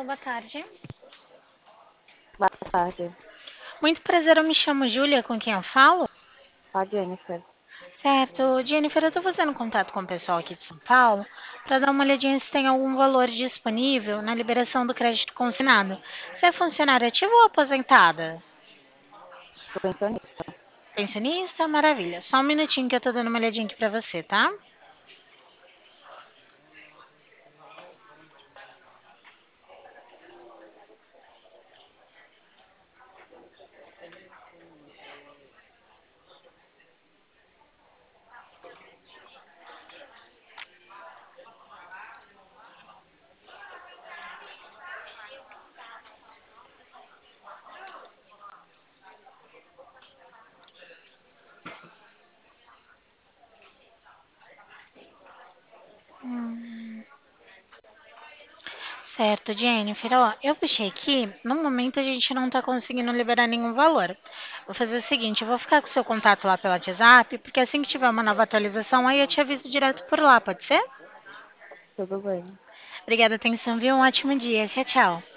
boa tarde. Boa tarde. Muito prazer, eu me chamo Júlia, com quem eu falo? A Jennifer. Certo, Jennifer, eu estou fazendo contato com o pessoal aqui de São Paulo para dar uma olhadinha se tem algum valor disponível na liberação do crédito consignado. Você é funcionária ativa ou aposentada? Sou pensionista. Pensionista? Maravilha. Só um minutinho que eu estou dando uma olhadinha aqui para você, tá? Certo, Jennifer. Ó, eu puxei aqui. No momento a gente não está conseguindo liberar nenhum valor. Vou fazer o seguinte: eu vou ficar com o seu contato lá pelo WhatsApp, porque assim que tiver uma nova atualização, aí eu te aviso direto por lá, pode ser? Tudo bem. Obrigada, atenção, viu? Um ótimo dia. Tchau, tchau.